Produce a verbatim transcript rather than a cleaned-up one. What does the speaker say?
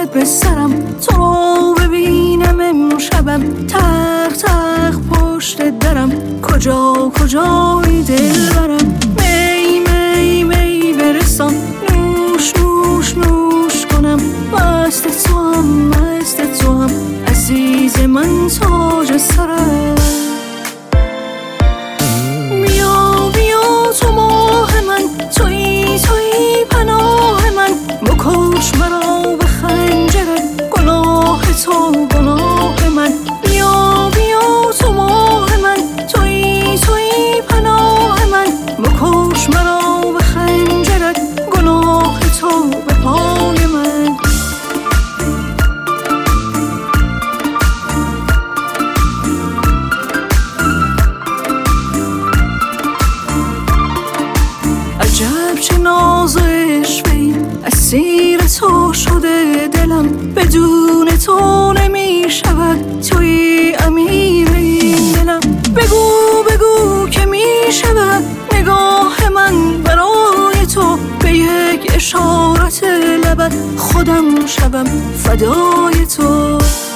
ابر سرم، تو رو ببینم امشبم، تق تق پشت درم، کجا کجایی دلبرم. می می می برسان، نوش نوش نوش کنم، مست تو هم مست تو هم، عزیز من تاج سرم. بیا بیا تو ماه من، تویی تویی پناه من، بکش مرا به خنجرت، گناه تو گناه من. بیا بیا تو ماه من، تویی تویی پناه من، بکش مرا به خنجرت، گناه تو به پای من. عجب چه ناز و عشقی، اسیر تو شده دلم، بدون تو نمی شود، توی امیر این دلم. بگو بگو که می شود نگاه من برای تو، به یک اشارت لبت خودم شوم فدای تو.